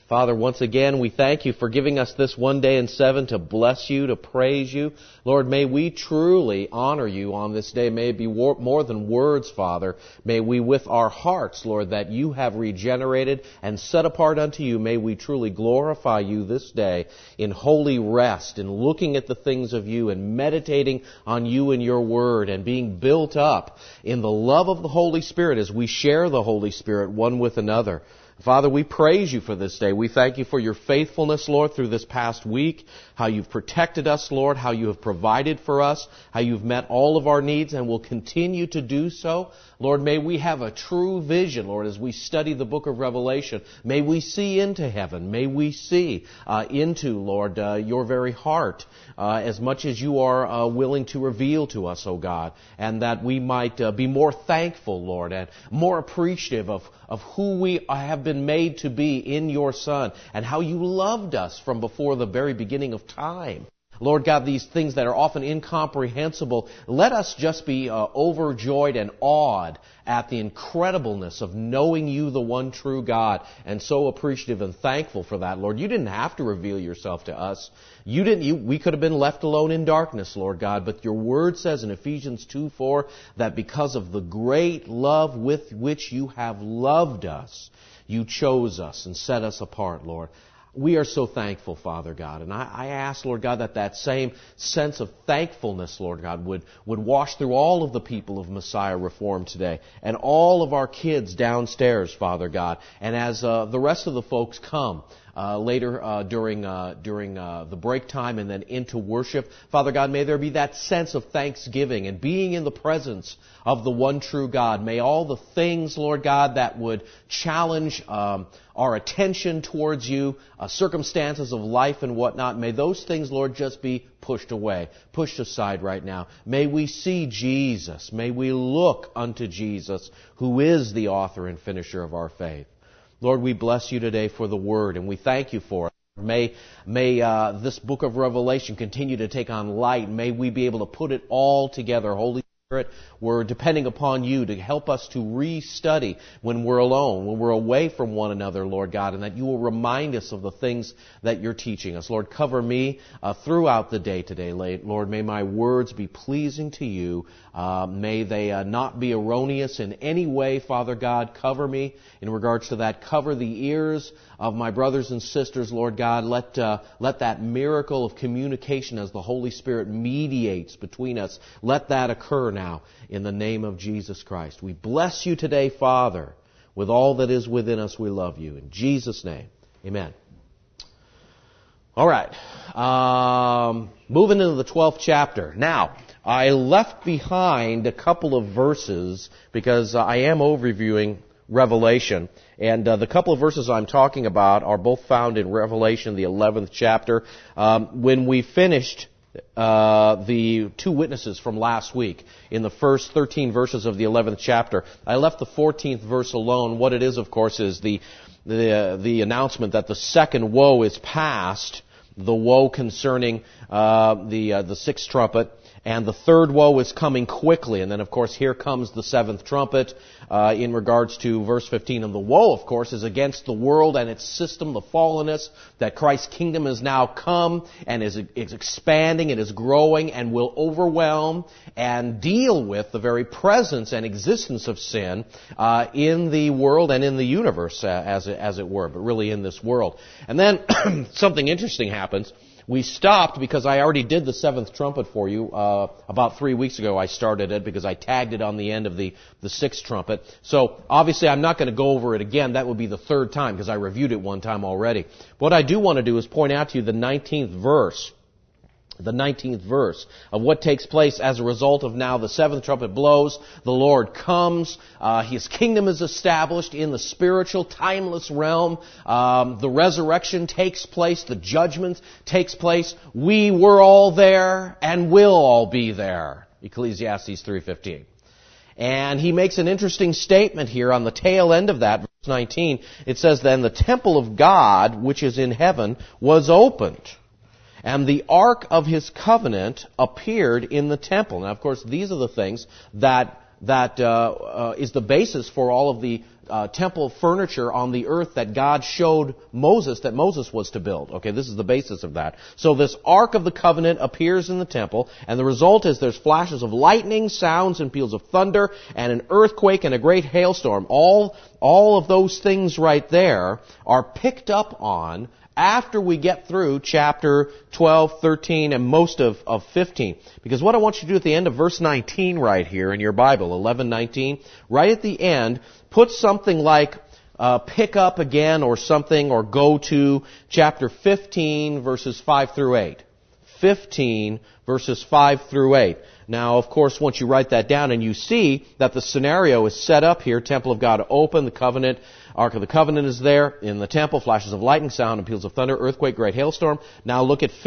Father, once again, we thank you for giving us this one day in 7 to bless you, to praise you. Lord, may we truly honor you on this day. May it be more than words, Father. May we with our hearts, Lord, that you have regenerated and set apart unto you, may we truly glorify you this day in holy rest, in looking at the things of you and meditating on you and your word and being built up in the love of the Holy Spirit as we share the Holy Spirit one with another. Father, we praise you for this day. We thank you for your faithfulness, Lord, through this past week, how you've protected us, Lord, how you have provided for us, how you've met all of our needs and will continue to do so. Lord, may we have a true vision, Lord, as we study the book of Revelation. May we see into heaven. May we see into, Lord, your very heart, as much as you are willing to reveal to us, O God, and that we might be more thankful, Lord, and more appreciative of who we have been made to be in your Son and how you loved us from before the very beginning of time. Lord God, these things that are often incomprehensible, let us just be overjoyed and awed at the incredibleness of knowing you, the one true God, and so appreciative and thankful for that, Lord. You didn't have to reveal yourself to us. We could have been left alone in darkness, Lord God, but your word says in Ephesians 2:4 that because of the great love with which you have loved us, you chose us and set us apart, Lord. We are so thankful, Father God. And I ask, Lord God, that same sense of thankfulness, Lord God, would wash through all of the people of Messiah Reform today and all of our kids downstairs, Father God. And as the rest of the folks come later during the break time and then into worship, Father God, may there be that sense of thanksgiving and being in the presence of the one true God. May all the things, Lord God, that would challenge our attention towards you, circumstances of life and whatnot, may those things, Lord, just be pushed away, pushed aside right now. May we see Jesus. May we look unto Jesus, who is the author and finisher of our faith. Lord, we bless you today for the Word, and we thank you for it. May this book of Revelation continue to take on light. May we be able to put it all together. Holy Spirit, we're depending upon you to help us to re-study when we're alone, when we're away from one another, Lord God, and that you will remind us of the things that you're teaching us. Lord, cover me throughout the day today, Lord. May my words be pleasing to you. May they not be erroneous in any way, Father God. Cover me in regards to that. Cover the ears of my brothers and sisters, Lord God. Let that miracle of communication as the Holy Spirit mediates between us, let that occur now in the name of Jesus Christ. We bless you today, Father. With all that is within us, we love you. In Jesus' name, amen. All right. Moving into the 12th chapter. Now, I left behind a couple of verses because I am overviewing Revelation. And the couple of verses I'm talking about are both found in Revelation, the 11th chapter. When we finished the two witnesses from last week in the first 13 verses of the 11th chapter, I left the 14th verse alone. What it is, of course, is the announcement that the second woe is past, the woe concerning the sixth trumpet, and the third woe is coming quickly. And then, of course, here comes the seventh trumpet in regards to verse 15. And the woe, of course, is against the world and its system, the fallenness, that Christ's kingdom has now come and is expanding, it is growing, and will overwhelm and deal with the very presence and existence of sin in the world and in the universe, as it were, but really in this world. And then something interesting happens. We stopped because I already did the seventh trumpet for you. About 3 weeks ago I started it because I tagged it on the end of the sixth trumpet. So obviously I'm not going to go over it again. That would be the third time because I reviewed it one time already. What I do want to do is point out to you the 19th verse. The 19th verse of what takes place as a result of now the seventh trumpet blows, the Lord comes, His kingdom is established in the spiritual, timeless realm, the resurrection takes place, the judgment takes place. We were all there and will all be there. Ecclesiastes 3:15. And he makes an interesting statement here on the tail end of that, verse 19. It says, "Then the temple of God, which is in heaven, was opened. And the ark of his covenant appeared in the temple." Now, of course, these are the things that is the basis for all of the temple furniture on the earth that God showed Moses that Moses was to build. Okay, this is the basis of that. So this Ark of the Covenant appears in the temple, and the result is there's flashes of lightning, sounds and peals of thunder, and an earthquake and a great hailstorm. All of those things right there are picked up on after we get through chapter 12, 13, and most of 15. Because what I want you to do at the end of verse 19 right here in your Bible, 11:19, right at the end, put something like pick up again or something, or go to chapter 15, verses 5 through 8. 15, verses 5 through 8. Now, of course, once you write that down and you see that the scenario is set up here, temple of God open, the covenant, Ark of the Covenant is there, in the temple, flashes of lightning, sound and peals of thunder, earthquake, great hailstorm. Now look at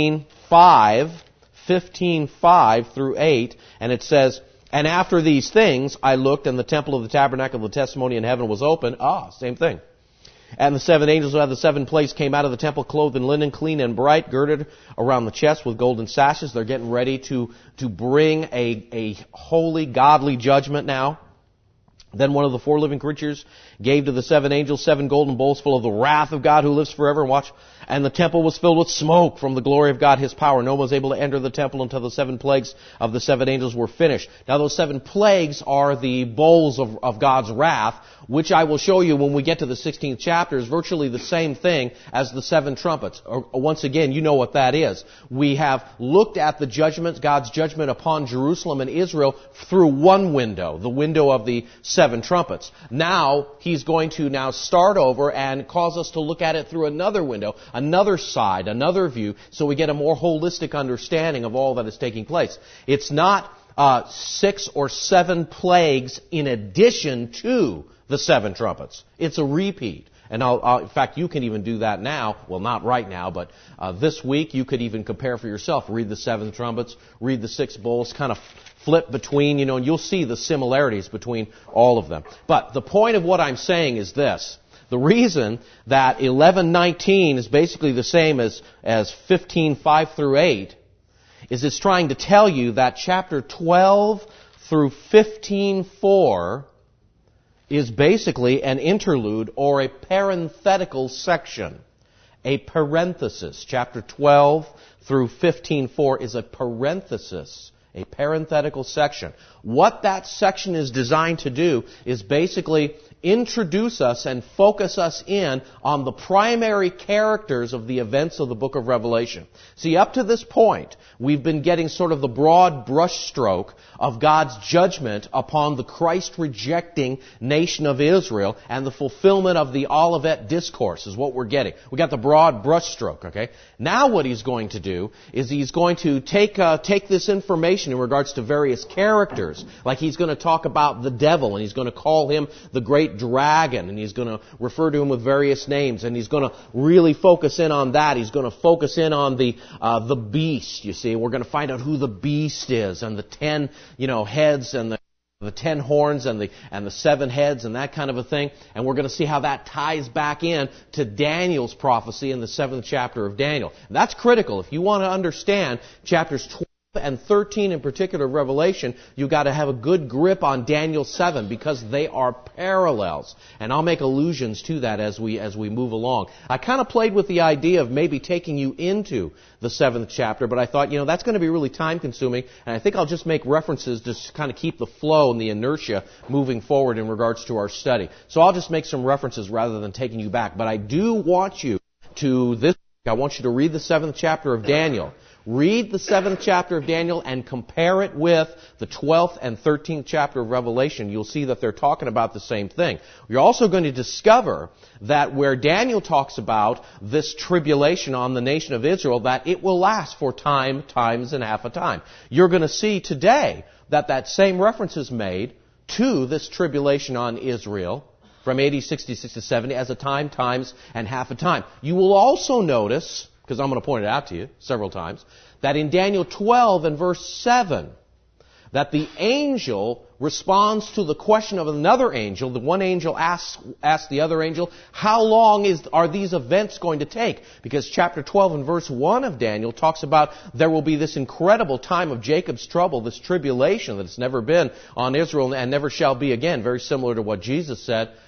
15:5 through 8, and it says, and after these things I looked, and the temple of the tabernacle of the testimony in heaven was open. Same thing. And the 7 angels who had the 7 plagues came out of the temple, clothed in linen, clean and bright, girded around the chest with golden sashes. They're getting ready to bring a holy, godly judgment now. Then one of the 4 living creatures gave to the 7 angels 7 golden bowls full of the wrath of God who lives forever. And watch. And the temple was filled with smoke from the glory of God, His power. No one was able to enter the temple until the 7 plagues of the 7 angels were finished. Now those 7 plagues are the bowls of God's wrath, which I will show you when we get to the 16th chapter, is virtually the same thing as the 7 trumpets. Once again, you know what that is. We have looked at the judgments, God's judgment upon Jerusalem and Israel through one window, the window of the 7 trumpets. Now, He's going to now start over and cause us to look at it through another window, another side, another view, so we get a more holistic understanding of all that is taking place. It's not 6 or 7 plagues in addition to the 7 trumpets. It's a repeat. And in fact, you can even do that now. Well, not right now, but this week you could even compare for yourself. Read the 7 trumpets, read the 6 bowls, kind of flip between, and you'll see the similarities between all of them. But the point of what I'm saying is this. The reason that 11:19 is basically the same as 15:5 through 8 is it's trying to tell you that chapter 12 through 15:4 is basically an interlude or a parenthetical section. A parenthesis. Chapter 12 through 15:4 is a parenthesis, a parenthetical section. What that section is designed to do is basically introduce us and focus us in on the primary characters of the events of the book of Revelation. See, up to this point, we've been getting sort of the broad brushstroke of God's judgment upon the Christ-rejecting nation of Israel, and the fulfillment of the Olivet Discourse is what we're getting. We got the broad brushstroke, okay? Now what He's going to do is He's going to take this information in regards to various characters, like He's going to talk about the devil, and He's going to call him the great dragon, and He's going to refer to him with various names, and He's going to really focus in on that. He's going to focus in on the beast, you see. We're going to find out who the beast is, and the 10, heads, and the 10 horns, and the 7 heads, and that kind of a thing. And we're going to see how that ties back in to Daniel's prophecy in the 7th chapter of Daniel. That's critical. If you want to understand chapters 12 and 13 in particular of Revelation, you've got to have a good grip on Daniel 7, because they are parallels. And I'll make allusions to that as we move along. I kind of played with the idea of maybe taking you into the 7th chapter, but I thought, that's going to be really time consuming, and I think I'll just make references to kind of keep the flow and the inertia moving forward in regards to our study. So I'll just make some references rather than taking you back. But I do want you to I want you to read the 7th chapter of Daniel. Read the 7th chapter of Daniel and compare it with the 12th and 13th chapter of Revelation. You'll see that they're talking about the same thing. You're also going to discover that where Daniel talks about this tribulation on the nation of Israel, that it will last for time, times, and half a time. You're going to see today that same reference is made to this tribulation on Israel from AD 66 to 70 as a time, times, and half a time. You will also notice, because I'm going to point it out to you several times, that in Daniel 12 and verse 7, that the angel responds to the question of another angel. The one angel asks the other angel, how long are these events going to take? Because chapter 12 and verse 1 of Daniel talks about there will be this incredible time of Jacob's trouble, this tribulation that's never been on Israel and never shall be again, very similar to what Jesus said.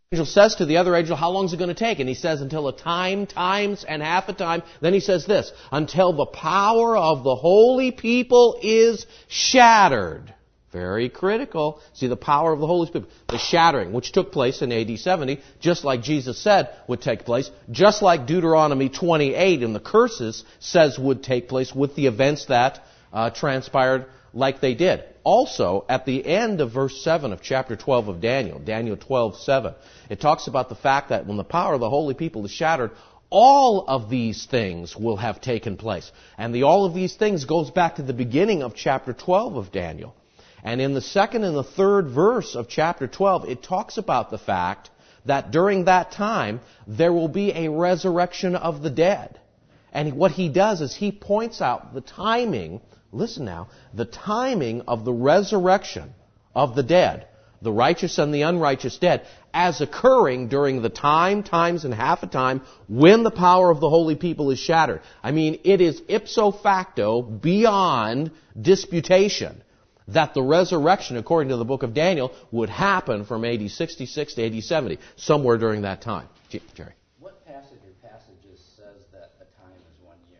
angel says to the other angel, how long is it going to take? And he says, until a time, times, and half a time. Then he says this, until the power of the holy people is shattered. Very critical. See, the power of the holy people. The shattering, which took place in AD 70, just like Jesus said would take place, just like Deuteronomy 28 in the curses says would take place with the events that transpired like they did. Also, at the end of verse 7 of chapter 12 of Daniel, Daniel 12:7, it talks about the fact that when the power of the holy people is shattered, all of these things will have taken place. And the all of these things goes back to the beginning of chapter 12 of Daniel. And in the second and the third verse of chapter 12, it talks about the fact that during that time, there will be a resurrection of the dead. And what he does is he points out the timing, listen now, the timing of the resurrection of the dead, the righteous and the unrighteous dead, as occurring during the time, times, and half a time when the power of the holy people is shattered. I mean, it is ipso facto, beyond disputation, that the resurrection, according to the book of Daniel, would happen from AD 66 to AD 70, somewhere during that time. Jerry. What passage or passages says that a time is 1 year?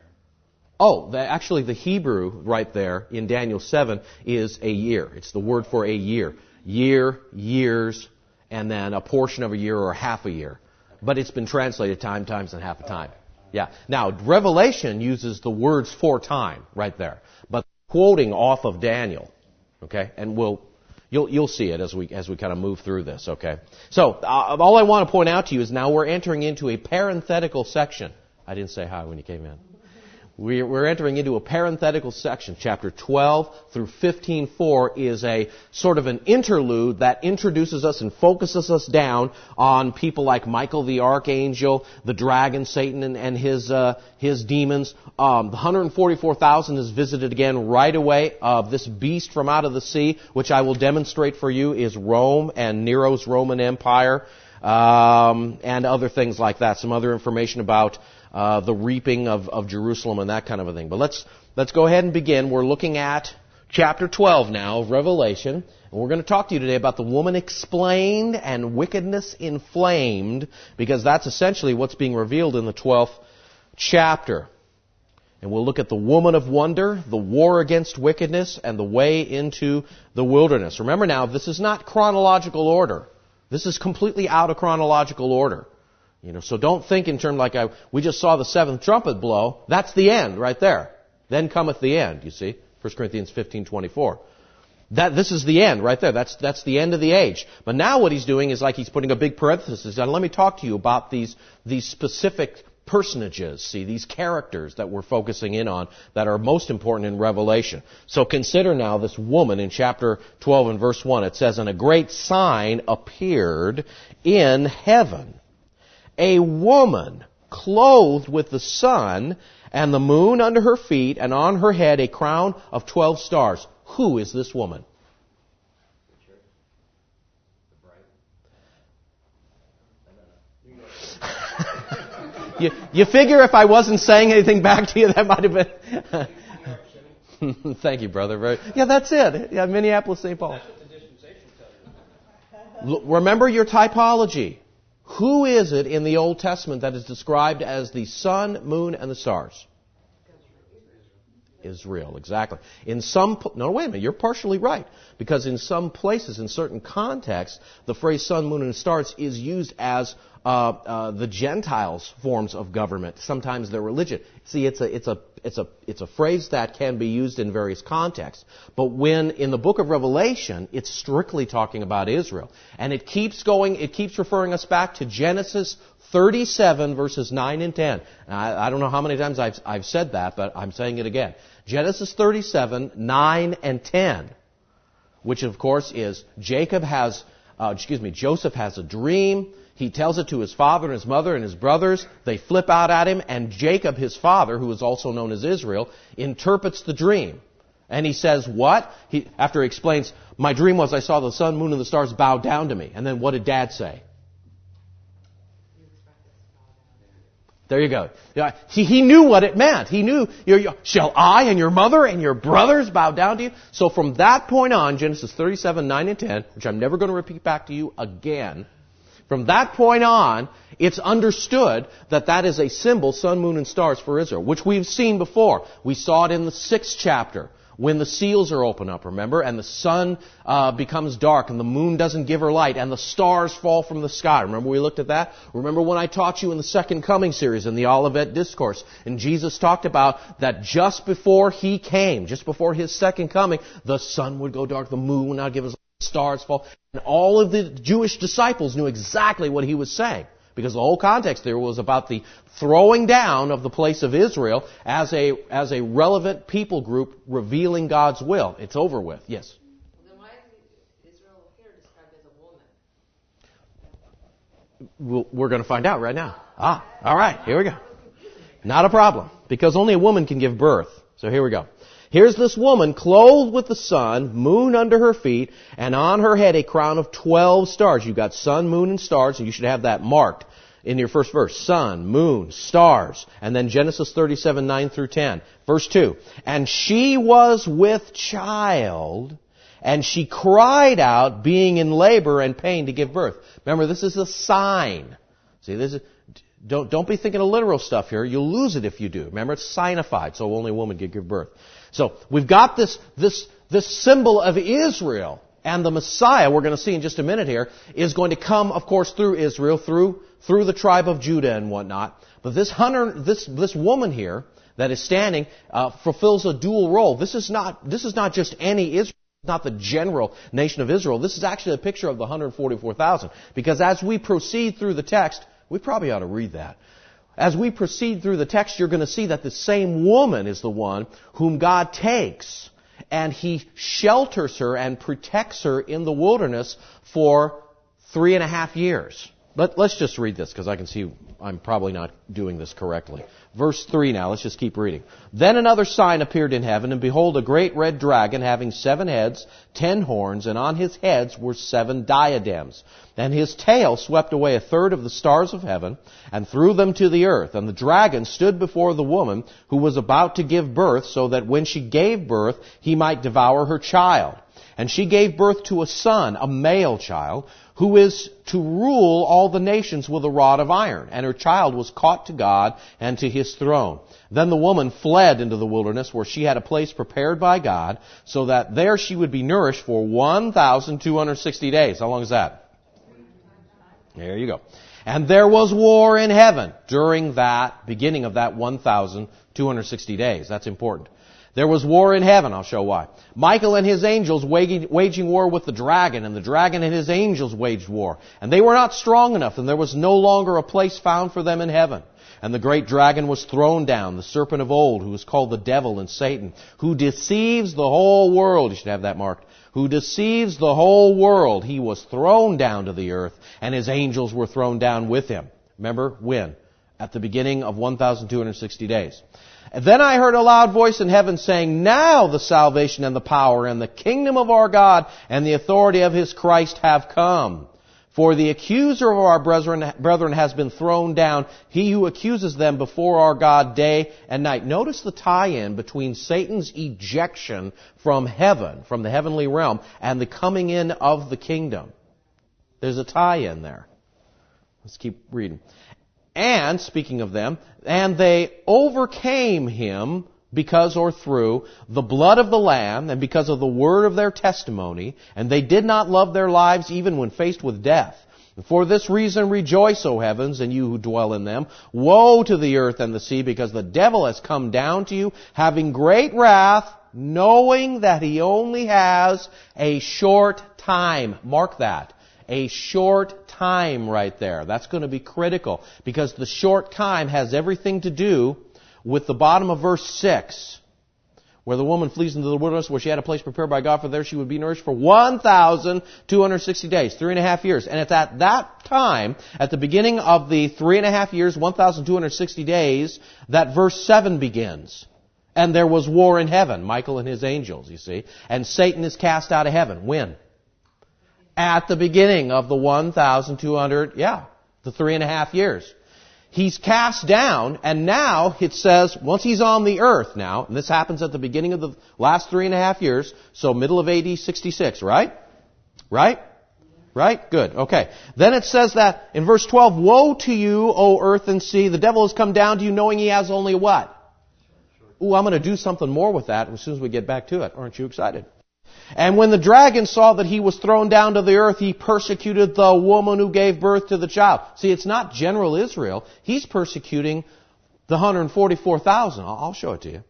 Oh, actually the Hebrew right there in Daniel 7 is a year. It's the word for a year. Year, years, and then a portion of a year or half a year. But it's been translated time, times, and half a time. Yeah. Now, Revelation uses the words for time right there. But quoting off of Daniel. Okay, and you'll see it as we kind of move through this. Okay, so all I want to point out to you is now we're entering into a parenthetical section. I didn't say hi when you came in. We're entering into a parenthetical section. Chapter 12 through 15:4 is a sort of an interlude that introduces us and focuses us down on people like Michael the archangel, the dragon, Satan, and his demons. The 144,000 is visited again right away. This beast from out of the sea, which I will demonstrate for you, is Rome and Nero's Roman Empire, and other things like that. Some other information about the reaping of Jerusalem and that kind of a thing. But let's go ahead and begin. We're looking at chapter 12 now of Revelation. And we're going to talk to you today about the woman explained and wickedness inflamed, because that's essentially what's being revealed in the 12th chapter. And we'll look at the woman of wonder, the war against wickedness, and the way into the wilderness. Remember now, this is not chronological order. This is completely out of chronological order. So don't think in terms like we just saw the seventh trumpet blow. That's the end right there. Then cometh the end, you see. 1 Corinthians 15:24. This is the end right there. That's the end of the age. But now what he's doing is like he's putting a big parenthesis on. Let me talk to you about these specific personages, see, these characters that we're focusing in on that are most important in Revelation. So consider now this woman in chapter 12 and verse 1. It says, and a great sign appeared in heaven. A woman clothed with the sun and the moon under her feet, and on her head a crown of 12 stars. Who is this woman? You figure if I wasn't saying anything back to you, that might have been... Thank you, brother. Yeah, that's it. Yeah, Minneapolis, St. Paul. That's what the dispensation tells you. Remember your typology. Who is it in the Old Testament that is described as the sun, moon, and the stars? Israel, exactly. No, wait a minute, you're partially right. Because in some places, in certain contexts, the phrase sun, moon, and stars is used as the Gentiles' forms of government. Sometimes their religion. See, it's a phrase that can be used in various contexts. But when in the book of Revelation, it's strictly talking about Israel. And it keeps referring us back to Genesis 37 verses 9 and 10. Now, I don't know how many times I've said that, but I'm saying it again. Genesis 37, 9 and 10. Which of course is Joseph has a dream. He tells it to his father and his mother and his brothers. They flip out at him, and Jacob, his father, who is also known as Israel, interprets the dream. And he says, what? After he explains, my dream was I saw the sun, moon, and the stars bow down to me. And then what did Dad say? There you go. He knew what it meant. He knew, shall I and your mother and your brothers bow down to you? So from that point on, Genesis 37, 9 and 10, which I'm never going to repeat back to you again, From that point on, it's understood that that is a symbol, sun, moon, and stars for Israel, which we've seen before. We saw it in the 6th chapter when the seals are opened up, remember? And the sun becomes dark and the moon doesn't give her light and the stars fall from the sky. Remember we looked at that? Remember when I taught you in the Second Coming series in the Olivet Discourse, and Jesus talked about that just before He came, just before His second coming, the sun would go dark, the moon would not give us light, stars fall. And all of the Jewish disciples knew exactly what He was saying. Because the whole context there was about the throwing down of the place of Israel as a relevant people group revealing God's will. It's over with. Yes? Then why is Israel here described as a woman? We're going to find out right now. All right. Here we go. Not a problem. Because only a woman can give birth. So here we go. Here's this woman clothed with the sun, moon under her feet, and on her head a crown of 12 stars. You've got sun, moon, and stars, and you should have that marked in your first verse. Sun, moon, stars. And then Genesis 37, 9 through 10. Verse 2. And she was with child, and she cried out, being in labor and pain to give birth. Remember, this is a sign. See, this is... Don't be thinking of literal stuff here. You'll lose it if you do. Remember, it's signified, so only a woman can give birth. So we've got this symbol of Israel, and the Messiah, we're going to see in just a minute here, is going to come, of course, through Israel, through the tribe of Judah and whatnot. But this woman here that is standing fulfills a dual role. This is not just any Israel. It's not the general nation of Israel. This is actually a picture of the 144,000. Because as we proceed through the text, we probably ought to read that. As we proceed through the text, you're going to see that the same woman is the one whom God takes, and He shelters her and protects her in the wilderness for 3.5 years. Let's just read this, because I can see I'm probably not doing this correctly. Verse 3 now, let's just keep reading. Then another sign appeared in heaven, and behold, a great red dragon having 7 heads, 10 horns, and on his heads were 7 diadems. And his tail swept away 1/3 of the stars of heaven, and threw them to the earth. And the dragon stood before the woman who was about to give birth, so that when she gave birth, he might devour her child. And she gave birth to a son, a male child, who is to rule all the nations with a rod of iron. And her child was caught to God and to His throne. Then the woman fled into the wilderness, where she had a place prepared by God, so that there she would be nourished for 1,260 days. How long is that? There you go. And there was war in heaven during that beginning of that 1,260 days. That's important. There was war in heaven. I'll show why. Michael and his angels waging war with the dragon, and the dragon and his angels waged war. And they were not strong enough, and there was no longer a place found for them in heaven. And the great dragon was thrown down, the serpent of old, who is called the devil and Satan, who deceives the whole world. You should have that marked. Who deceives the whole world. He was thrown down to the earth, and his angels were thrown down with him. Remember, when? At the beginning of 1,260 days. And then I heard a loud voice in heaven saying, now the salvation and the power and the kingdom of our God and the authority of His Christ have come. For the accuser of our brethren has been thrown down, he who accuses them before our God day and night. Notice the tie-in between Satan's ejection from heaven, from the heavenly realm, and the coming in of the kingdom. There's a tie-in there. Let's keep reading. And, speaking of them, and they overcame him because or through the blood of the Lamb and because of the word of their testimony, and they did not love their lives even when faced with death. And for this reason rejoice, O heavens, and you who dwell in them. Woe to the earth and the sea, because the devil has come down to you, having great wrath, knowing that he only has a short time. Mark that. A short time right there. That's going to be critical, because the short time has everything to do with the bottom of verse 6, where the woman flees into the wilderness, where she had a place prepared by God, for there she would be nourished for 1,260 days, 3.5 years. And it's at that time, at the beginning of the 3.5 years, 1,260 days, that verse 7 begins. And there was war in heaven, Michael and his angels, you see. And Satan is cast out of heaven. When? At the beginning of the 1,200, the 3.5 years. He's cast down, and now it says, once he's on the earth now, and this happens at the beginning of the last 3.5 years, so middle of AD 66, right? Right? Right? Good. Okay. Then it says that in verse 12, woe to you, O earth and sea. The devil has come down to you knowing he has only what? Ooh, I'm going to do something more with that as soon as we get back to it. Aren't you excited? And when the dragon saw that he was thrown down to the earth, he persecuted the woman who gave birth to the child. See, it's not general Israel. He's persecuting the 144,000. I'll show it to you.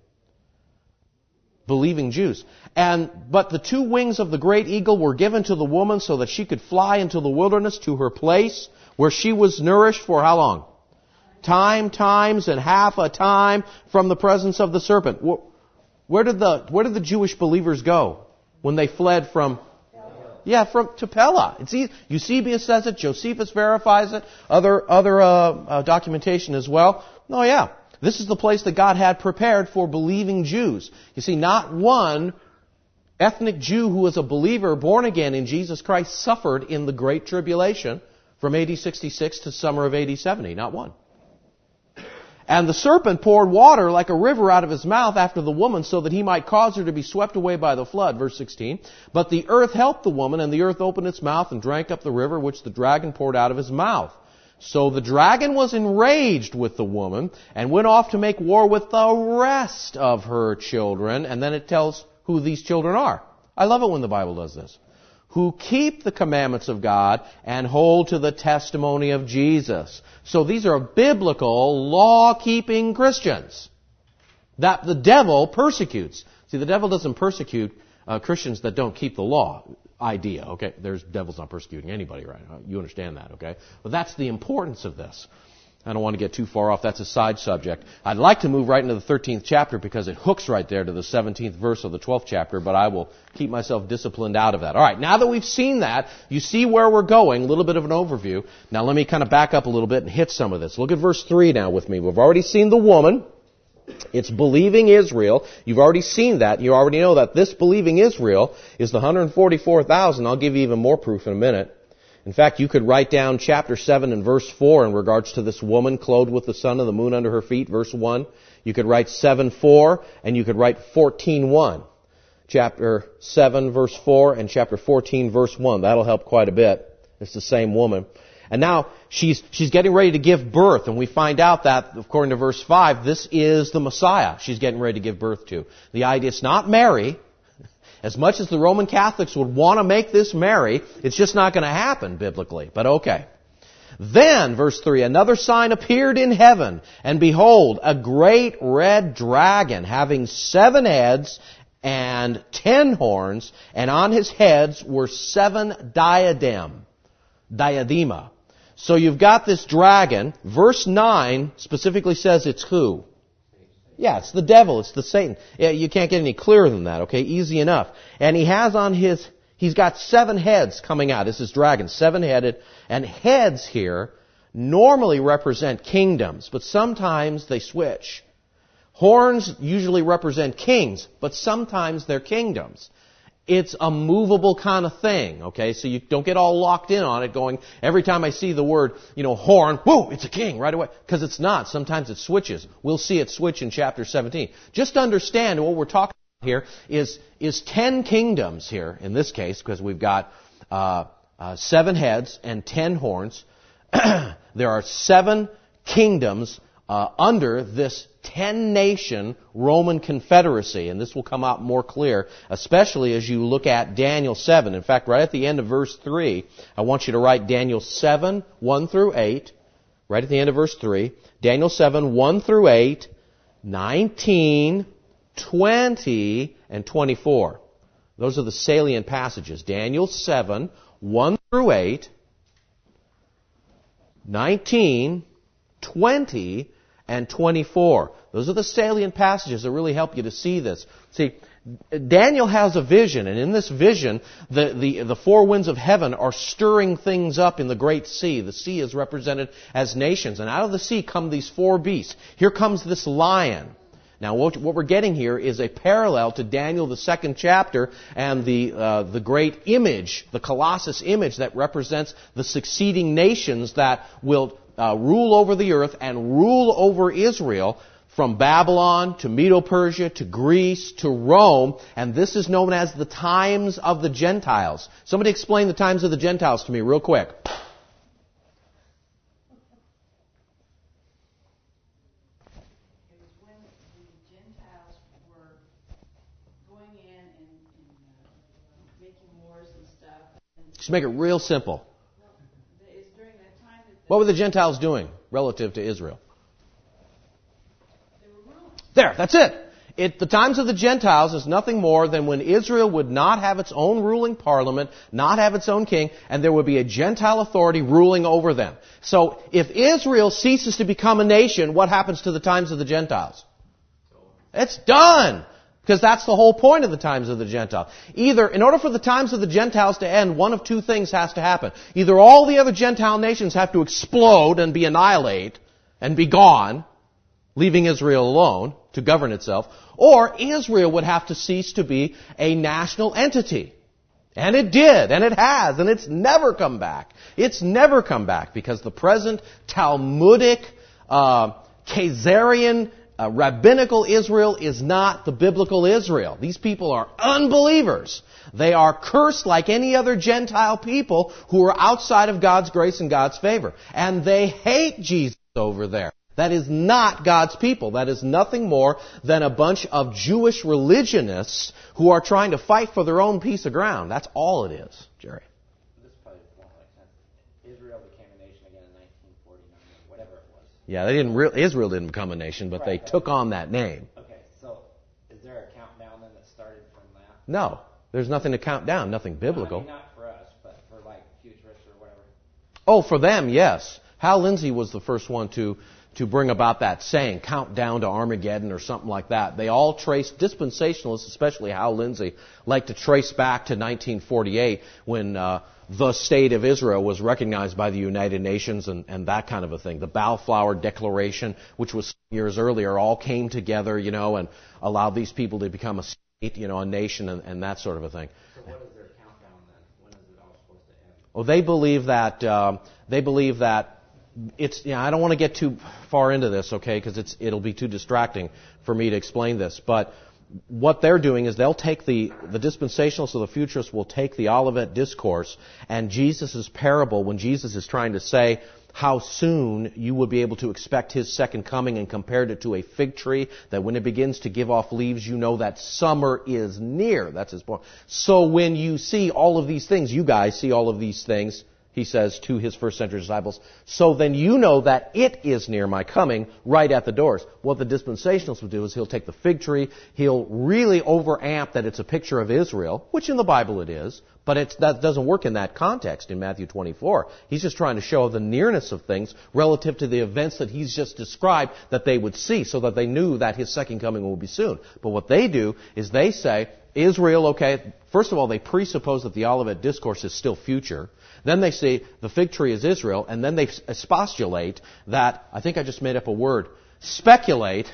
Believing Jews. But the two wings of the great eagle were given to the woman so that she could fly into the wilderness to her place where she was nourished for how long? Times and half a time from the presence of the serpent. Where did the Jewish believers go when they fled from? To Pella. It's easy. Eusebius says it. Josephus verifies it. Other documentation as well. Oh yeah. This is the place that God had prepared for believing Jews. You see, not one ethnic Jew who was a believer, born again in Jesus Christ, suffered in the Great Tribulation from AD 66 to summer of AD 70. Not one. And the serpent poured water like a river out of his mouth after the woman so that he might cause her to be swept away by the flood. Verse 16. But the earth helped the woman, and the earth opened its mouth and drank up the river which the dragon poured out of his mouth. So the dragon was enraged with the woman and went off to make war with the rest of her children. And then it tells who these children are. I love it when the Bible does this. Who keep the commandments of God and hold to the testimony of Jesus. So these are biblical, law-keeping Christians that the devil persecutes. See, the devil doesn't persecute Christians that don't keep the law. Idea, okay? There's devil's not persecuting anybody right now. You understand that, okay? But that's the importance of this. I don't want to get too far off. That's a side subject. I'd like to move right into the 13th chapter because it hooks right there to the 17th verse of the 12th chapter, but I will keep myself disciplined out of that. All right, now that we've seen that, you see where we're going, a little bit of an overview. Now let me kind of back up a little bit and hit some of this. Look at verse 3 now with me. We've already seen the woman. It's believing Israel. You've already seen that. You already know that this believing Israel is the 144,000. I'll give you even more proof in a minute. In fact, you could write down chapter 7 and verse 4 in regards to this woman clothed with the sun and the moon under her feet, verse 1. You could write 7:4 and you could write 14:1. Chapter 7 verse 4 and chapter 14 verse 1. That'll help quite a bit. It's the same woman. And now she's getting ready to give birth, and we find out that, according to verse 5, this is the Messiah she's getting ready to give birth to. The idea is not Mary. As much as the Roman Catholics would want to make this Mary, it's just not going to happen biblically. But okay. Then, verse 3, another sign appeared in heaven, and behold, a great red dragon, having 7 heads and 10 horns, and on his heads were 7 diadema. So you've got this dragon. Verse 9 specifically says it's who? Yeah, it's the devil. It's the Satan. Yeah, you can't get any clearer than that, okay? Easy enough. And he's got 7 heads coming out. This is dragon, 7-headed. And heads here normally represent kingdoms, but sometimes they switch. Horns usually represent kings, but sometimes they're kingdoms. It's a movable kind of thing, okay? So you don't get all locked in on it going, every time I see the word, horn, whoa, it's a king right away. Because it's not. Sometimes it switches. We'll see it switch in chapter 17. Just understand what we're talking about here is 10 kingdoms here, in this case, because we've got 7 heads and 10 horns. There are 7 kingdoms under this 10-nation Roman Confederacy. And this will come out more clear, especially as you look at Daniel 7. In fact, right at the end of verse 3, I want you to write Daniel 7, 1 through 8. Right at the end of verse 3. Daniel 7, 1 through 8, 19, 20, and 24. Those are the salient passages. Daniel 7, 1 through 8, 19, 20, and 24. Those are the salient passages that really help you to see this. See, Daniel has a vision, and in this vision, the 4 winds of heaven are stirring things up in the great sea. The sea is represented as nations, and out of the sea come these 4 beasts. Here comes this lion. Now, what we're getting here is a parallel to Daniel, the 2nd chapter, and the great image, the Colossus image that represents the succeeding nations that will rule over the earth and rule over Israel from Babylon to Medo-Persia to Greece to Rome, and this is known as the times of the Gentiles. Somebody explain the times of the Gentiles to me real quick. It was when the Gentiles were going in and making wars and stuff. And Just make it real simple. it's during that time that What were the Gentiles doing relative to Israel? they were ruling. There, that's it. The times of the Gentiles is nothing more than when Israel would not have its own ruling parliament, not have its own king, and there would be a Gentile authority ruling over them. So if Israel ceases to become a nation, what happens to the times of the Gentiles? It's done. Because that's the whole point of the times of the Gentiles. Either, in order for the times of the Gentiles to end, one of two things has to happen. Either all the other Gentile nations have to explode and be annihilated and be gone, leaving Israel alone to govern itself, or Israel would have to cease to be a national entity. And it did, and it has, and it's never come back. It's never come back because the present Talmudic, Khazarian, rabbinical Israel is not the biblical Israel. These people are unbelievers. They are cursed like any other Gentile people who are outside of God's grace and God's favor. And they hate Jesus over there. That is not God's people. That is nothing more than a bunch of Jewish religionists who are trying to fight for their own piece of ground. That's all it is, Jerry. This probably won't make sense. Israel became a nation again in 1949, or whatever it was. Yeah, Israel didn't become a nation, but they Right. took on that name. Okay, so is there a countdown then that started from that? No, there's nothing to count down, nothing biblical. I mean, not for us, but for like futurists or whatever. Oh, for them, yes. Hal Lindsey was the first one to bring about that saying, count down to Armageddon or something like that. They all trace, dispensationalists, especially Hal Lindsey, like to trace back to 1948 when the state of Israel was recognized by the United Nations and that kind of a thing. The Balfour Declaration, which was years earlier, all came together, and allowed these people to become a state, a nation and that sort of a thing. So what is their countdown then? When is it all supposed to end? Well, they believe that it's. I don't want to get too far into this, okay? Because it'll be too distracting for me to explain this. But what they're doing is they'll take the dispensationalists or the futurists will take the Olivet Discourse and Jesus' parable when Jesus is trying to say how soon you will be able to expect His second coming, and compared it to a fig tree that when it begins to give off leaves, you know that summer is near. That's His point. So when you see all of these things, you guys see all of these things, He says to His first century disciples, so then you know that it is near my coming, right at the doors. What the dispensationalists will do is he'll take the fig tree, he'll really overamp that it's a picture of Israel, which in the Bible it is, but that doesn't work in that context in Matthew 24. He's just trying to show the nearness of things relative to the events that he's just described that they would see, so that they knew that His second coming will be soon. But what they do is they say, Israel, okay, first of all, they presuppose that the Olivet Discourse is still future. Then they say the fig tree is Israel, and then they expostulate that, I think I just made up a word, expostulate,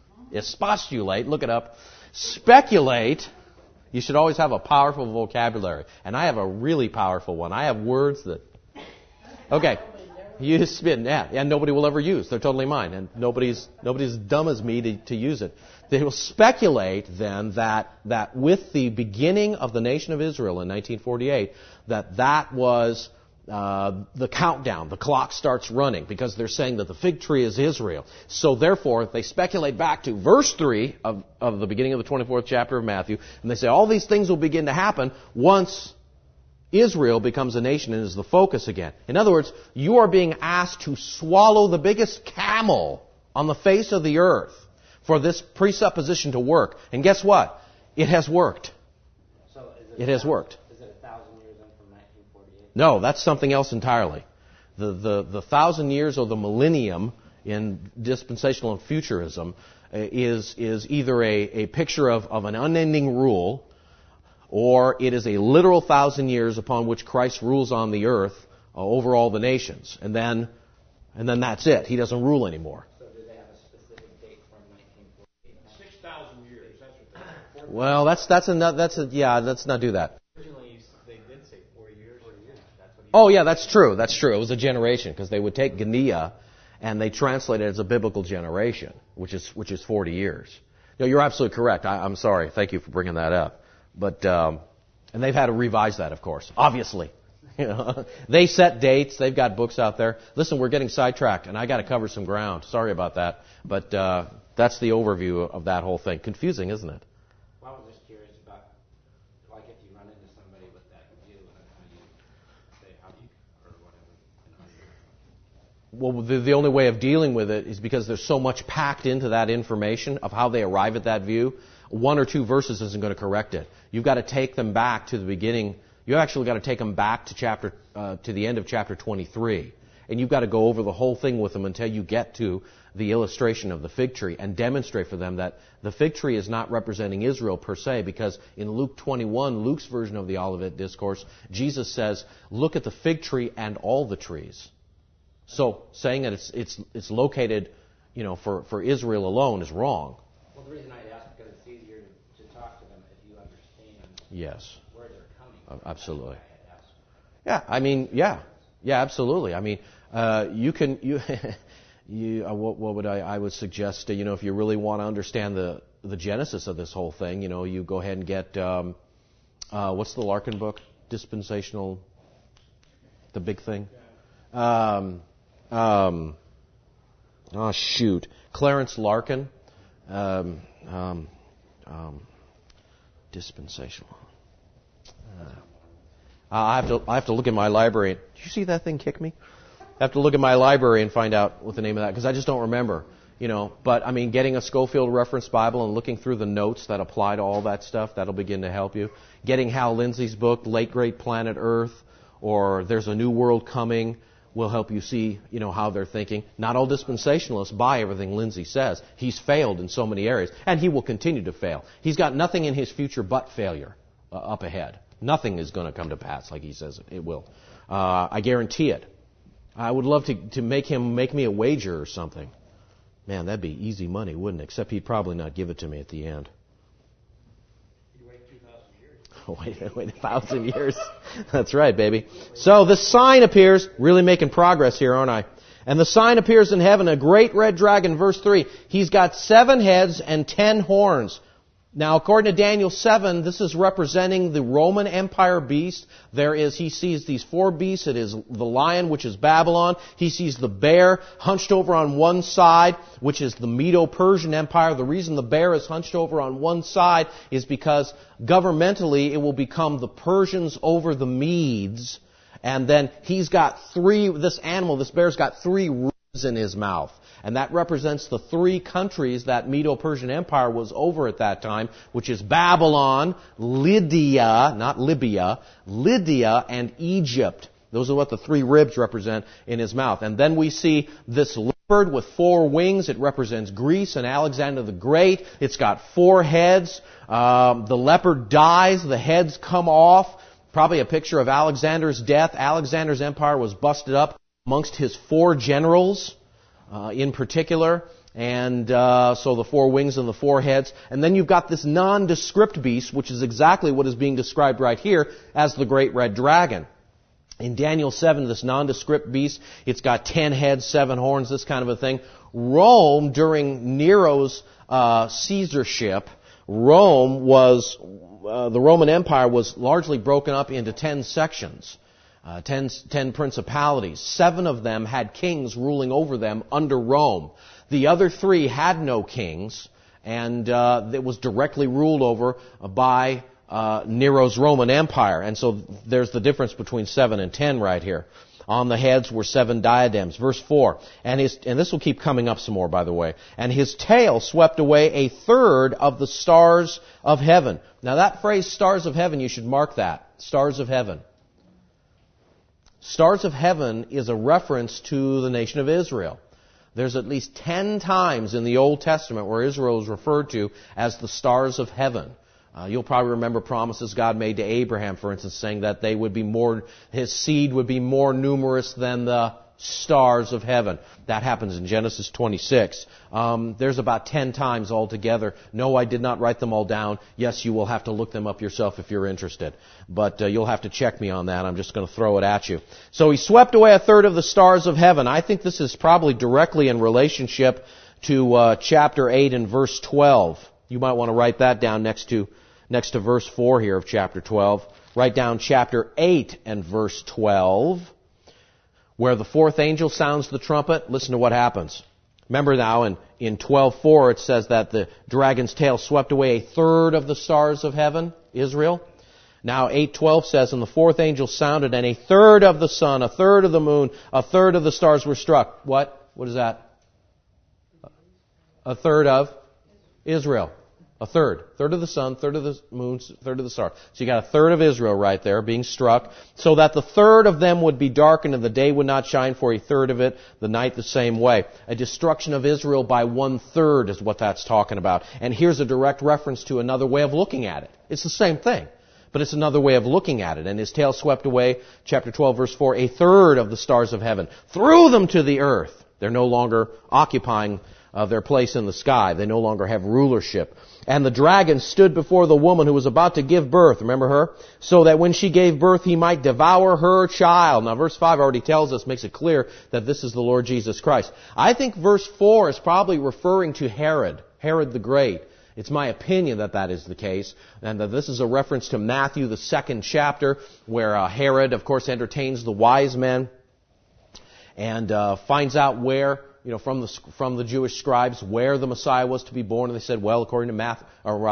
look it up, speculate. You should always have a powerful vocabulary. And I have a really powerful one. I have words that, okay, you spit, and nobody will ever use. They're totally mine, and nobody's as dumb as me to use it. They will speculate then that with the beginning of the nation of Israel in 1948, that was the countdown. The clock starts running because they're saying that the fig tree is Israel. So therefore, they speculate back to verse 3 of the beginning of the 24th chapter of Matthew, and they say all these things will begin to happen once Israel becomes a nation and is the focus again. In other words, you are being asked to swallow the biggest camel on the face of the earth for this presupposition to work. And guess what? It has worked. So it has worked. Is it 1,000 years in from 1948? No, that's something else entirely. The 1,000 years or the millennium in dispensational and futurism is either a picture of an unending rule, or it is a literal 1,000 years upon which Christ rules on the earth over all the nations. And then that's it. He doesn't rule anymore. So do they have a specific date from 1948? 6,000 years. That's what they Well, let's not do that. originally they did say 40 years or years. That's what he Oh yeah, that's true. It was a generation, because they would take Genia and they translate it as a biblical generation, which is 40 years. No, you're absolutely correct. I'm sorry. Thank you for bringing that up. But and they've had to revise that, of course. Obviously, they set dates. They've got books out there. Listen, we're getting sidetracked, and I got to cover some ground. Sorry about that. But that's the overview of that whole thing. Confusing, isn't it? Well, I was just curious about, like, if you run into somebody with that view, and how you say, how do you, or whatever, Well, the only way of dealing with it is because there's so much packed into that information of how they arrive at that view. One or two verses isn't going to correct it. You've got to take them back to the beginning. You actually got to take them back to to the end of chapter 23, and you've got to go over the whole thing with them until you get to the illustration of the fig tree and demonstrate for them that the fig tree is not representing Israel per se, because in Luke 21, Luke's version of the Olivet Discourse, Jesus says, "Look at the fig tree and all the trees." So saying that it's located, for Israel alone is wrong. Well, the reason I ask, because it's easier to talk to them if you understand Yes. where they're coming from. Absolutely. That's why I asked. Yeah, I mean, yeah, absolutely. I mean, what would I would suggest? If you really want to understand the genesis of this whole thing, you go ahead and get what's the Larkin book? Dispensational, the big thing. Clarence Larkin, dispensational. I have to look in my library. Did you see that thing kick me? I have to look at my library and find out what the name of that, because I just don't remember. But I mean, getting a Schofield Reference Bible and looking through the notes that apply to all that stuff, that'll begin to help you. Getting Hal Lindsey's book, Late Great Planet Earth, or There's a New World Coming, will help you see, how they're thinking. Not all dispensationalists buy everything Lindsey says. He's failed in so many areas, and he will continue to fail. He's got nothing in his future but failure up ahead. Nothing is going to come to pass like he says it will. I guarantee it. I would love to make him make me a wager or something. Man, that'd be easy money, wouldn't it? Except he'd probably not give it to me at the end. You wait 2,000 years. Wait 1,000 years. That's right, baby. So the sign appears, really making progress here, aren't I? And the sign appears in heaven, a great red dragon, verse 3. He's got 7 heads and 10 horns. Now, according to Daniel 7, this is representing the Roman Empire beast. He sees these 4 beasts. It is the lion, which is Babylon. He sees the bear hunched over on one side, which is the Medo-Persian Empire. The reason the bear is hunched over on one side is because governmentally it will become the Persians over the Medes. And then this bear's got 3 ribs in his mouth. And that represents the 3 countries that Medo-Persian Empire was over at that time, which is Babylon, Lydia, not Libya, Lydia, and Egypt. Those are what the 3 ribs represent in his mouth. And then we see this leopard with 4 wings. It represents Greece and Alexander the Great. It's got 4 heads. The leopard dies. The heads come off. Probably a picture of Alexander's death. Alexander's empire was busted up amongst his 4 generals. In particular, and so the 4 wings and the 4 heads. And then you've got this nondescript beast, which is exactly what is being described right here as the great red dragon. In Daniel 7, this nondescript beast, it's got 10 heads, 7 horns, this kind of a thing. Rome, during Nero's Caesarship, the Roman Empire was largely broken up into 10 sections. 10 principalities. 7 of them had kings ruling over them under Rome. The other 3 had no kings, and it was directly ruled over by Nero's Roman Empire. And so there's the difference between 7 and 10 right here. On the heads were 7 diadems. Verse 4. And this will keep coming up some more, by the way. And his tail swept away 1/3 of the stars of heaven. Now that phrase, stars of heaven, you should mark that. Stars of heaven. Stars of heaven is a reference to the nation of Israel. There's at least 10 times in the Old Testament where Israel is referred to as the stars of heaven. You'll probably remember promises God made to Abraham, for instance, saying that his seed would be more numerous than the stars of heaven. That happens in Genesis 26. There's about 10 times altogether. No, I did not write them all down. Yes, you will have to look them up yourself if you're interested. But you'll have to check me on that. I'm just going to throw it at you. So he swept away a third of the stars of heaven. I think this is probably directly in relationship to chapter 8 and verse 12. You might want to write that down next to verse 4 here of chapter 12. Write down chapter 8 and verse 12. Where the fourth angel sounds the trumpet, listen to what happens. Remember now in 12:4 it says that the dragon's tail swept away a third of the stars of heaven, Israel. Now 8:12 says, and the fourth angel sounded, and a third of the sun, a third of the moon, a third of the stars were struck. What? What is that? A third of Israel. A third. Third of the sun, third of the moon, third of the star. So you got a third of Israel right there being struck, so that the third of them would be darkened and the day would not shine for a third of it, the night the same way. A destruction of Israel by 1/3 is what that's talking about. And here's a direct reference to another way of looking at it. It's the same thing, but it's another way of looking at it. And his tail swept away, chapter 12, verse 4, a third of the stars of heaven, threw them to the earth. They're no longer occupying their place in the sky. They no longer have rulership. And the dragon stood before the woman who was about to give birth, remember her? So that when she gave birth, he might devour her child. Now verse 5 already tells us, makes it clear that this is the Lord Jesus Christ. I think verse 4 is probably referring to Herod the Great. It's my opinion that that is the case, and that this is a reference to Matthew, the 2nd chapter, where Herod, of course, entertains the wise men and finds out where, from the Jewish scribes, where the Messiah was to be born. And they said, well, according to Micah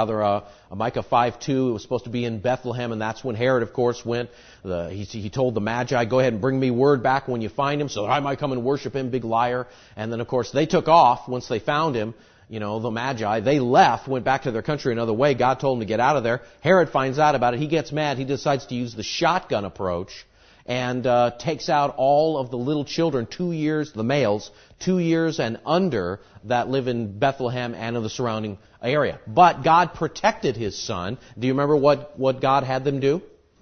5:2, it was supposed to be in Bethlehem, and that's when Herod, of course, went. He told the Magi, go ahead and bring me word back when you find him so that I might come and worship him, big liar. And then, of course, they took off once they found him. The Magi, they left, went back to their country another way. God told them to get out of there. Herod finds out about it. He gets mad. He decides to use the shotgun approach and takes out all of the little children, 2 years, the males, 2 years and under, that live in Bethlehem and in the surrounding area. But God protected his son. Do you remember what God had them do?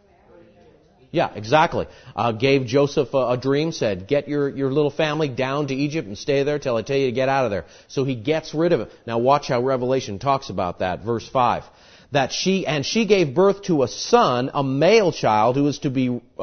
Yeah, exactly. Gave Joseph a dream, said, get your little family down to Egypt and stay there till I tell you to get out of there. So he gets rid of it. Now watch how Revelation talks about that. Verse 5. That she gave birth to a son, a male child, who is to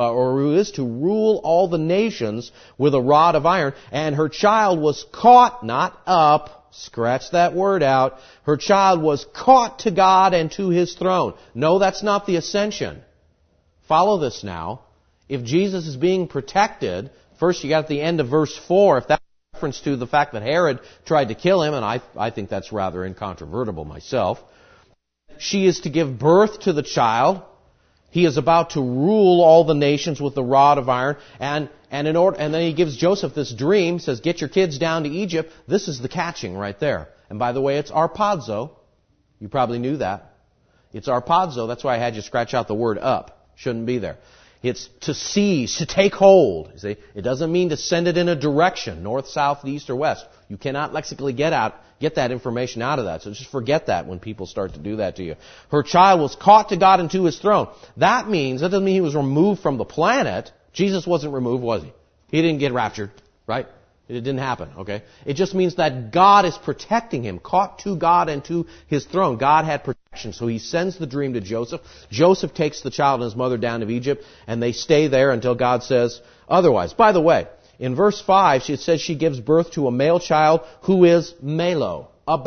rule all the nations with a rod of iron. And her child was caught, not up, scratch that word out. Her child was caught to God and to his throne. No, that's not the ascension. Follow this now. If Jesus is being protected, first you got at the end of verse 4, if that's a reference to the fact that Herod tried to kill him, and I think that's rather incontrovertible myself. She is to give birth to the child. He is about to rule all the nations with the rod of iron. And then he gives Joseph this dream, says, get your kids down to Egypt. This is the catching right there. And by the way, it's arpazo. You probably knew that. It's arpazo. That's why I had you scratch out the word up. Shouldn't be there. It's to seize, to take hold. You see? It doesn't mean to send it in a direction, north, south, east, or west. You cannot lexically get that information out of that. So just forget that when people start to do that to you. Her child was caught to God and to his throne. That doesn't mean he was removed from the planet. Jesus wasn't removed, was he? He didn't get raptured, right? It didn't happen, okay? It just means that God is protecting him, caught to God and to his throne. God had protection, so he sends the dream to Joseph. Joseph takes the child and his mother down to Egypt, and they stay there until God says otherwise. By the way, in verse 5, it says she gives birth to a male child who is melo,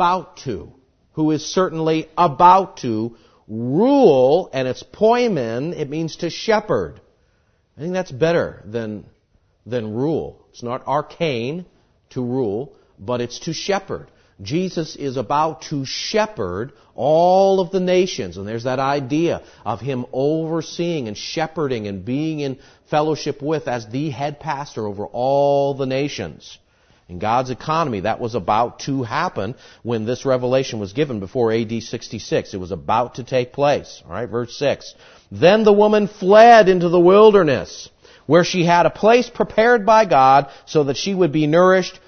who is certainly about to rule, and it's poimen, it means to shepherd. I think that's better than rule. It's not arcane, to rule, but it's to shepherd. Jesus is about to shepherd all of the nations. And there's that idea of him overseeing and shepherding and being in fellowship with as the head pastor over all the nations. In God's economy, that was about to happen when this revelation was given before AD 66. It was about to take place. All right, verse 6. Then the woman fled into the wilderness, where she had a place prepared by God so that she would be nourished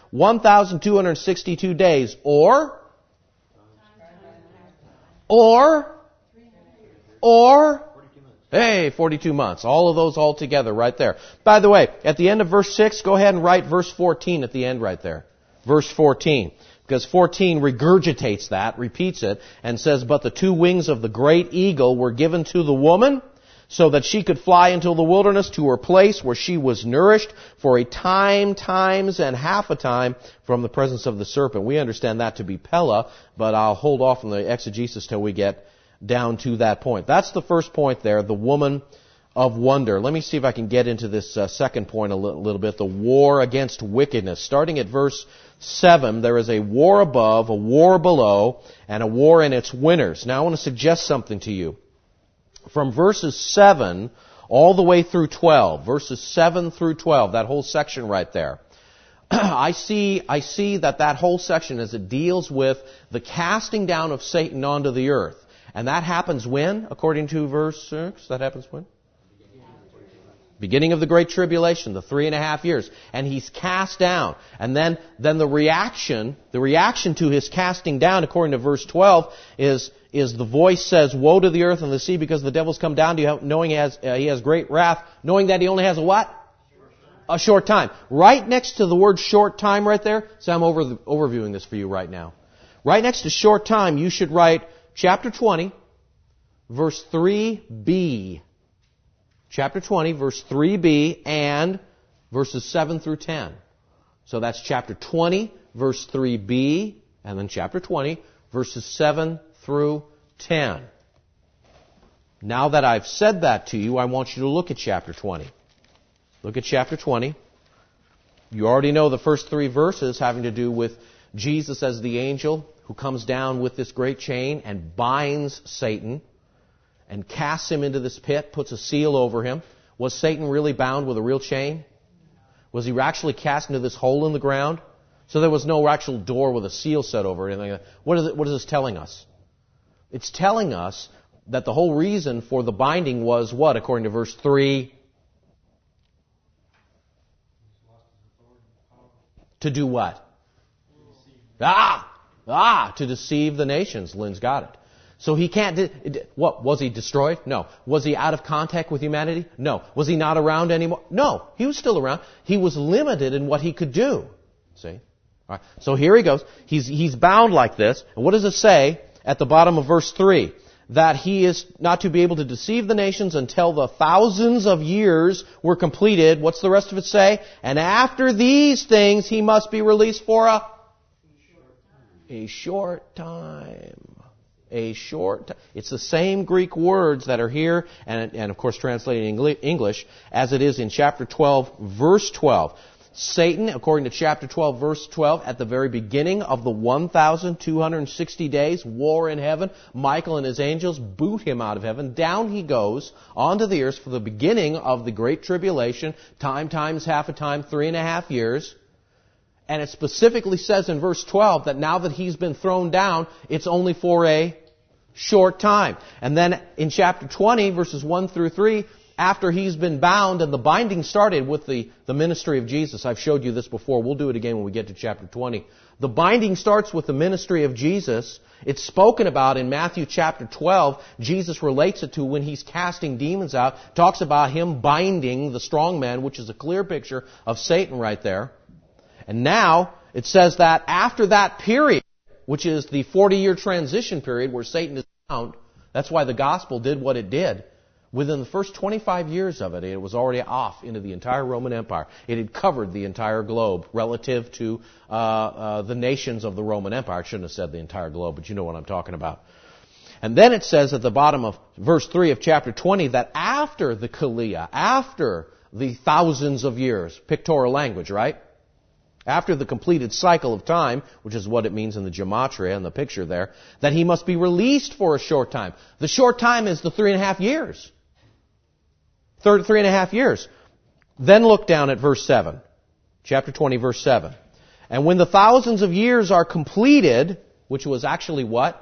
1,262 days, or 42 minutes. Hey, 42 months. All of those all together right there. By the way, at the end of verse 6, go ahead and write verse 14 at the end right there. Verse 14. Because 14 regurgitates that, repeats it, and says, "But the two wings of the great eagle were given to the woman, so that she could fly into the wilderness to her place where she was nourished for a time, times, and half a time from the presence of the serpent." We understand that to be Pella, but I'll hold off on the exegesis till we get down to that point. That's the first point there, the woman of wonder. Let me see if I can get into this second point a little bit, the war against wickedness. Starting at verse 7, there is a war above, a war below, and a war in its winners. Now I want to suggest something to you. From verses 7 all the way through 12, verses 7 through 12, that whole section right there, I see that whole section as it deals with the casting down of Satan onto the earth. And that happens when, according to verse 6? That happens when? Beginning of the Great Tribulation, the 3.5 years. And he's cast down. And then the reaction to his casting down, according to verse 12, is the voice says, "Woe to the earth and the sea, because the devil's come down to you, knowing he has great wrath," knowing that he only has a what? A short time. Right next to the word short time right there, so I'm overviewing this for you right now. Right next to short time, you should write chapter 20, verse 3b. Chapter 20, verse 3b, and verses 7 through 10. So that's chapter 20, verse 3b, and then chapter 20, verses 7 through 10. Now that I've said that to you, I want you to look at chapter 20. Look at chapter 20. You already know the first 3 verses having to do with Jesus as the angel who comes down with this great chain and binds Satan and casts him into this pit, puts a seal over him. Was Satan really bound with a real chain? Was he actually cast into this hole in the ground? So there was no actual door with a seal set over it. Or anything like that. What is this telling us? It's telling us that the whole reason for the binding was what, according to verse 3? To do what? To deceive the nations. Lynn's got it. So he can't... What? Was he destroyed? No. Was he out of contact with humanity? No. Was he not around anymore? No. He was still around. He was limited in what he could do. See? All right. So here he goes. He's bound like this. And what does it say at the bottom of verse 3? That he is not to be able to deceive the nations until the thousands of years were completed. What's the rest of it say? And after these things he must be released for a short time. A short time. It's the same Greek words that are here and of course translated in English as it is in chapter 12, verse 12. Satan, according to chapter 12, verse 12, at the very beginning of the 1,260 days, war in heaven, Michael and his angels boot him out of heaven. Down he goes onto the earth for the beginning of the Great Tribulation, time times half a time, 3.5 years. And it specifically says in verse 12 that now that he's been thrown down, it's only for a short time. And then in chapter 20, verses 1 through 3, after he's been bound and the binding started with the ministry of Jesus. I've showed you this before. We'll do it again when we get to chapter 20. The binding starts with the ministry of Jesus. It's spoken about in Matthew chapter 12. Jesus relates it to when he's casting demons out. Talks about him binding the strong man, which is a clear picture of Satan right there. And now it says that after that period, which is the 40-year transition period where Satan is bound, that's why the gospel did what it did. Within the first 25 years of it, it was already off into the entire Roman Empire. It had covered the entire globe relative to the nations of the Roman Empire. I shouldn't have said the entire globe, but you know what I'm talking about. And then it says at the bottom of verse 3 of chapter 20 that after the Kalia, after the thousands of years, pictorial language, right? After the completed cycle of time, which is what it means in the gematria and the picture there, that he must be released for a short time. The short time is the 3.5 years. 3.5 years. Then look down at verse 7. Chapter 20, verse 7. And when the thousands of years are completed, which was actually what?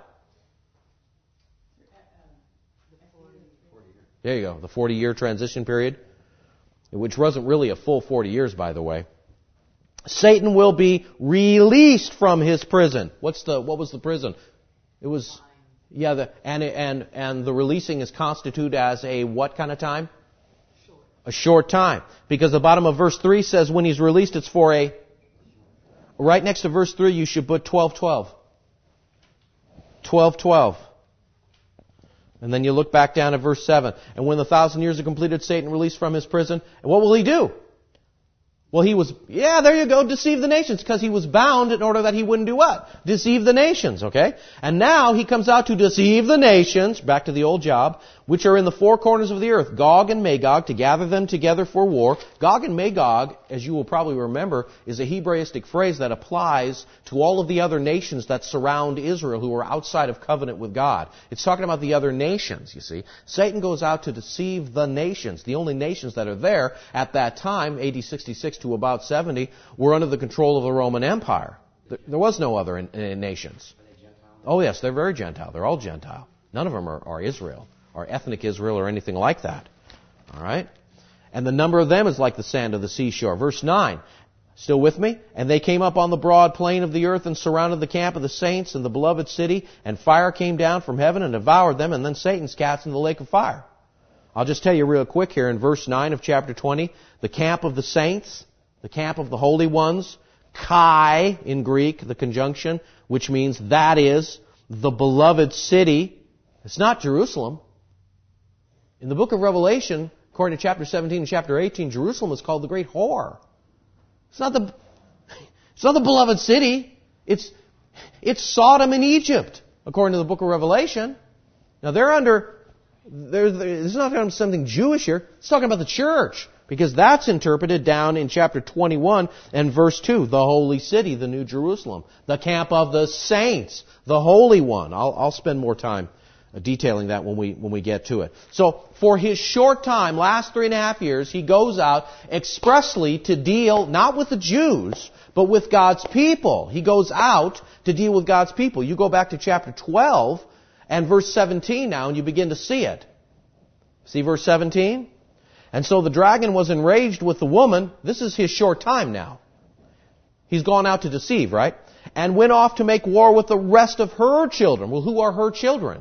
There you go, the 40-year transition period, which wasn't really a full 40 years, by the way. Satan will be released from his prison. What was the prison? It was Yeah, and the releasing is constituted as a what kind of time? A short time. Because the bottom of verse 3 says when he's released it's for a... Right next to verse 3 you should put 12:12. 12:12. And then you look back down at verse 7. And when the 1,000 years are completed, Satan released from his prison. And what will he do? Well, there you go, deceive the nations, because he was bound in order that he wouldn't do what? Deceive the nations, okay? And now he comes out to deceive the nations, back to the old job, which are in the four corners of the earth, Gog and Magog, to gather them together for war. Gog and Magog, as you will probably remember, is a Hebraistic phrase that applies to all of the other nations that surround Israel who are outside of covenant with God. It's talking about the other nations, you see. Satan goes out to deceive the nations. The only nations that are there at that time, AD 66 to about 70, were under the control of the Roman Empire. There was no other nations. Oh yes, they're very Gentile. They're all Gentile. None of them are Israel, or ethnic Israel, or anything like that. All right? And the number of them is like the sand of the seashore. Verse 9. Still with me? And they came up on the broad plain of the earth and surrounded the camp of the saints and the beloved city, and fire came down from heaven and devoured them, and then Satan's cast into the lake of fire. I'll just tell you real quick here in verse 9 of chapter 20, the camp of the saints, the camp of the holy ones, Kai in Greek, the conjunction, which means that is the beloved city. It's not Jerusalem. In the book of Revelation, according to chapter 17 and chapter 18, Jerusalem is called the great whore. It's not the beloved city. It's Sodom and Egypt, according to the book of Revelation. Now it's not talking about something Jewish here. It's talking about the church, because that's interpreted down in chapter 21 and verse 2, the holy city, the New Jerusalem, the camp of the saints, the holy one. I'll spend more time detailing that when we get to it. So for his short time, last 3.5 years, he goes out expressly to deal not with the Jews, but with God's people. He goes out to deal with God's people. You go back to chapter 12 and verse 17 now, and you begin to see it. See verse 17? And so the dragon was enraged with the woman. This is his short time now. He's gone out to deceive, right? And went off to make war with the rest of her children. Well, who are her children?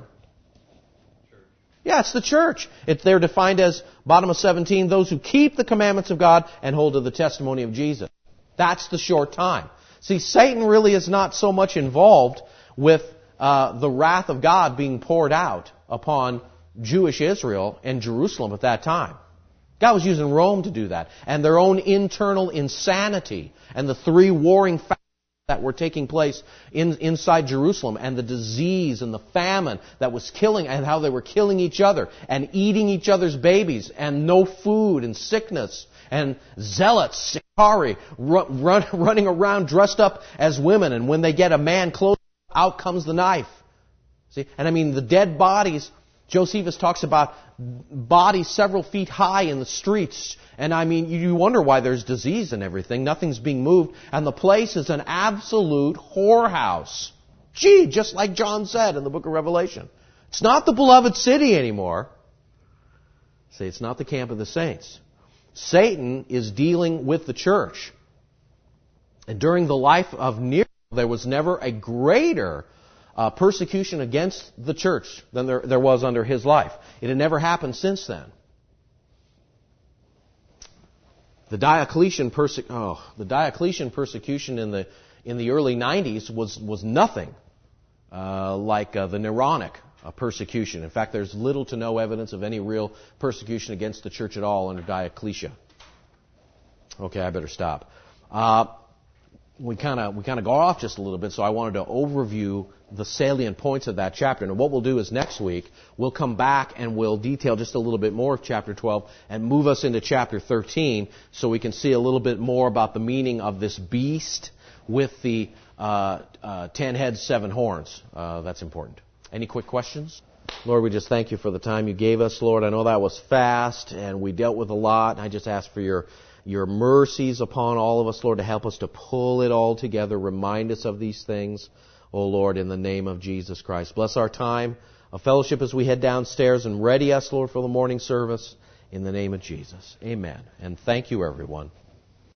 Yeah, it's the church. They're defined as, bottom of 17, those who keep the commandments of God and hold to the testimony of Jesus. That's the short time. See, Satan really is not so much involved with the wrath of God being poured out upon Jewish Israel and Jerusalem at that time. God was using Rome to do that, and their own internal insanity, and the three warring factions that were taking place inside Jerusalem, and the disease and the famine that was killing, and how they were killing each other and eating each other's babies, and no food and sickness, and zealots, Sicarii, running around dressed up as women, and when they get a man close, out comes the knife. See, and I mean the dead bodies. Josephus talks about bodies several feet high in the streets. And I mean, you wonder why there's disease and everything. Nothing's being moved. And the place is an absolute whorehouse. Gee, just like John said in the book of Revelation. It's not the beloved city anymore. See, it's not the camp of the saints. Satan is dealing with the church. And during the life of Nero, there was never a greater persecution against the church than there was under his life. It had never happened since then. The Diocletian persecution in the early 90s was nothing like the Neronic persecution. In fact, there's little to no evidence of any real persecution against the church at all under Diocletian. Okay, I better stop. We kind of go off just a little bit, so I wanted to overview the salient points of that chapter. And what we'll do is next week, we'll come back and we'll detail just a little bit more of chapter 12 and move us into chapter 13 so we can see a little bit more about the meaning of this beast with the 10 heads, 7 horns. That's important. Any quick questions? Lord, we just thank you for the time you gave us, Lord. I know that was fast and we dealt with a lot. I just ask for your mercies upon all of us, Lord, to help us to pull it all together, remind us of these things, oh Lord, in the name of Jesus Christ. Bless our time of fellowship as we head downstairs and ready us, Lord, for the morning service in the name of Jesus. Amen. And thank you, everyone.